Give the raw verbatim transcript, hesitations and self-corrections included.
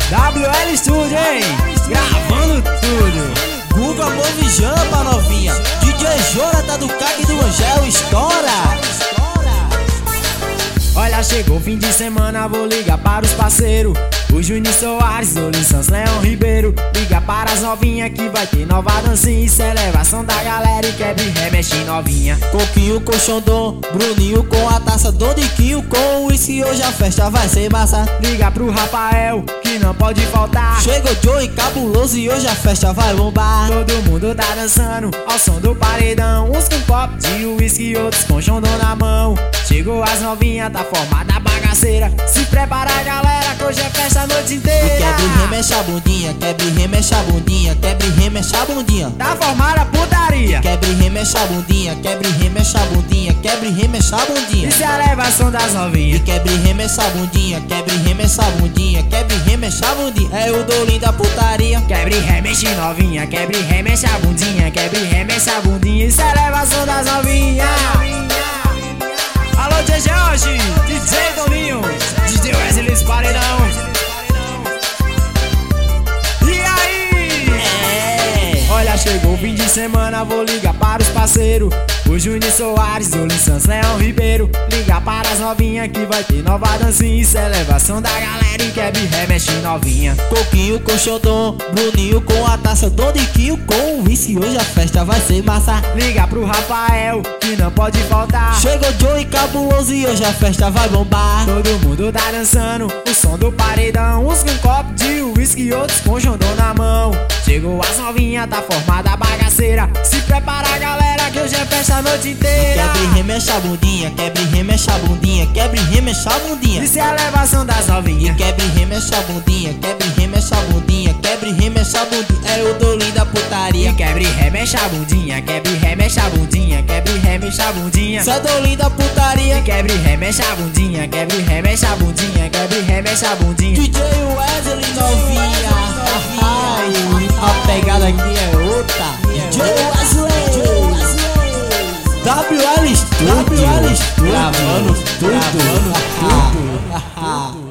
W L Studio, hein? Gravando tudo. Guga Movijão pra novinha. D J Jonathan do Caque do Angel, estoura. Olha, chegou fim de semana, vou ligar para os parceiros. O Juninho Soares, o Lissans, Leão Ribeiro. Liga para as novinhas que vai ter nova dancinha. Isso é elevação da galera e quebra e remexe novinha. Coquinho com Xondon, Bruninho com a taça, Doniquinho com o uísque. Hoje a festa vai ser massa. Liga pro Rafael, que não pode faltar. Chegou Joey Cabuloso e hoje a festa vai bombar. Todo mundo tá dançando ao som do paredão. Uns com copo de uísque, outros com Xondon na mão. Chegou as novinhas, tá formada a bagaceira. Se prepara, galera, que hoje é festa a noite inteira. E quebra e remexe a bundinha, quebra e remexe a bundinha, quebra e remexe a bundinha. Tá formada a putaria. Quebra e remexe a bundinha, quebra e remexe a bundinha, quebra e remexe a bundinha. Isso é a elevação das E novinhas. quebra e remexe a bundinha, quebra e remexe a bundinha, quebra e remexe a bundinha. É o Dolinho da putaria. Quebra e remexe novinha, quebra e remexe a bundinha, quebra e remexe a bundinha. Isso é a elevação das novinhas. Alô, D J Jorge, D J Dolinho, D J Wesley Paredão. E aí? É. Olha, chegou o fim de semana, vou ligar para os parceiros. O Juninho Soares, o Lissans, Leão Ribeiro. Liga para as novinhas que vai ter nova dancinha. Isso é elevação da galera e quebra e remexe novinha. Coquinho com Xondon, Bruninho com a taça, Doniquinho com o uísque. Hoje a festa vai ser massa. Liga pro Rafael, que não pode faltar. Chegou Joey Cabuloso e hoje a festa vai bombar. Todo mundo tá dançando o som do paredão. Uns com copo de uísque, outros com Xondon na mão. Chegou as novinhas, tá formada a bagaceira. Se prepara, galera, que hoje é festa a noite inteira. Quebra e remexe a bundinha, quebra e remexe a bundinha, quebra e remexe a bundinha. Isso é a elevação das novinhas. Quebra e remexe a bundinha, quebra e remexe a bundinha, quebra e remexe a bundinha. É o Dolinho da putaria. E quebra e remexe a bundinha, quebra e remexe a bundinha, quebra e remexe a bundinha. Isso é Dolinho da putaria. E quebra e remexe a bundinha, quebra e remexe a bundinha, quebra e remexe a bundinha. D J Wesley novinha. Ai, a pegada aqui é outra. D J Wesley. W L Studio. Gravando tudo. Gravando tudo.